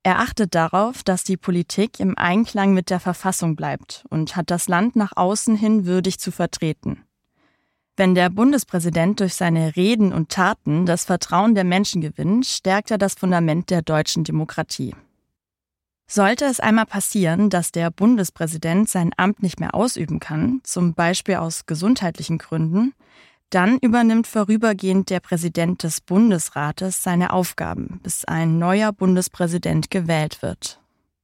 Er achtet darauf, dass die Politik im Einklang mit der Verfassung bleibt und hat das Land nach außen hin würdig zu vertreten. Wenn der Bundespräsident durch seine Reden und Taten das Vertrauen der Menschen gewinnt, stärkt er das Fundament der deutschen Demokratie. Sollte es einmal passieren, dass der Bundespräsident sein Amt nicht mehr ausüben kann, zum Beispiel aus gesundheitlichen Gründen, dann übernimmt vorübergehend der Präsident des Bundesrates seine Aufgaben, bis ein neuer Bundespräsident gewählt wird.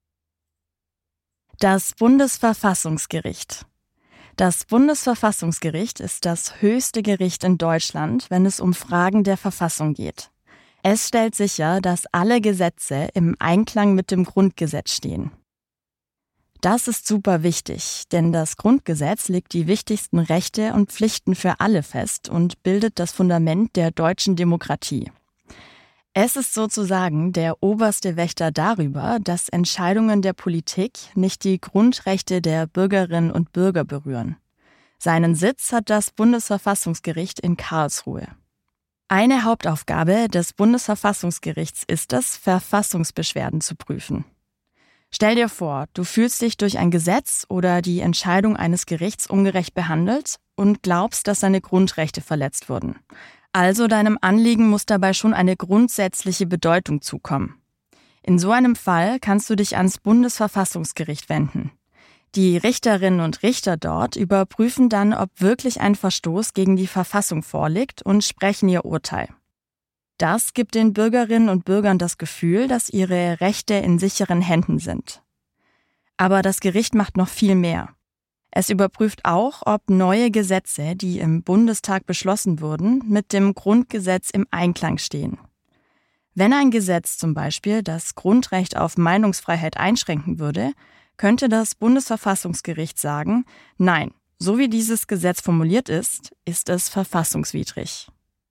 Das Bundesverfassungsgericht. Das Bundesverfassungsgericht ist das höchste Gericht in Deutschland, wenn es um Fragen der Verfassung geht. Es stellt sicher, dass alle Gesetze im Einklang mit dem Grundgesetz stehen. Das ist super wichtig, denn das Grundgesetz legt die wichtigsten Rechte und Pflichten für alle fest und bildet das Fundament der deutschen Demokratie. Es ist sozusagen der oberste Wächter darüber, dass Entscheidungen der Politik nicht die Grundrechte der Bürgerinnen und Bürger berühren. Seinen Sitz hat das Bundesverfassungsgericht in Karlsruhe. Eine Hauptaufgabe des Bundesverfassungsgerichts ist es, Verfassungsbeschwerden zu prüfen. Stell dir vor, du fühlst dich durch ein Gesetz oder die Entscheidung eines Gerichts ungerecht behandelt und glaubst, dass deine Grundrechte verletzt wurden. Also deinem Anliegen muss dabei schon eine grundsätzliche Bedeutung zukommen. In so einem Fall kannst du dich ans Bundesverfassungsgericht wenden. Die Richterinnen und Richter dort überprüfen dann, ob wirklich ein Verstoß gegen die Verfassung vorliegt und sprechen ihr Urteil. Das gibt den Bürgerinnen und Bürgern das Gefühl, dass ihre Rechte in sicheren Händen sind. Aber das Gericht macht noch viel mehr. Es überprüft auch, ob neue Gesetze, die im Bundestag beschlossen wurden, mit dem Grundgesetz im Einklang stehen. Wenn ein Gesetz zum Beispiel das Grundrecht auf Meinungsfreiheit einschränken würde, könnte das Bundesverfassungsgericht sagen, nein, so wie dieses Gesetz formuliert ist es verfassungswidrig.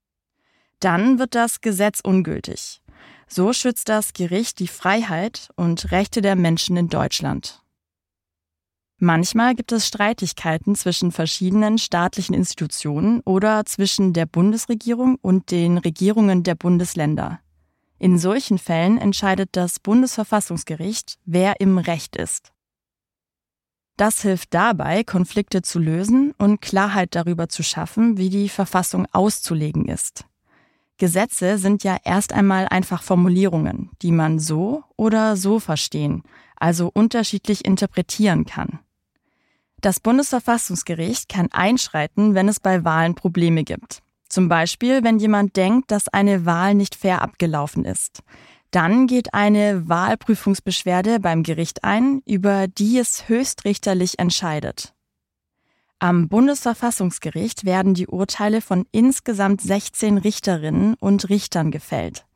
Dann wird das Gesetz ungültig. So schützt das Gericht die Freiheit und Rechte der Menschen in Deutschland. Manchmal gibt es Streitigkeiten zwischen verschiedenen staatlichen Institutionen oder zwischen der Bundesregierung und den Regierungen der Bundesländer. In solchen Fällen entscheidet das Bundesverfassungsgericht, wer im Recht ist. Das hilft dabei, Konflikte zu lösen und Klarheit darüber zu schaffen, wie die Verfassung auszulegen ist. Gesetze sind ja erst einmal einfach Formulierungen, die man so oder so verstehen, also unterschiedlich interpretieren kann. Das Bundesverfassungsgericht kann einschreiten, wenn es bei Wahlen Probleme gibt. Zum Beispiel, wenn jemand denkt, dass eine Wahl nicht fair abgelaufen ist. Dann geht eine Wahlprüfungsbeschwerde beim Gericht ein, über die es höchstrichterlich entscheidet. Am Bundesverfassungsgericht werden die Urteile von insgesamt 16 Richterinnen und Richtern gefällt.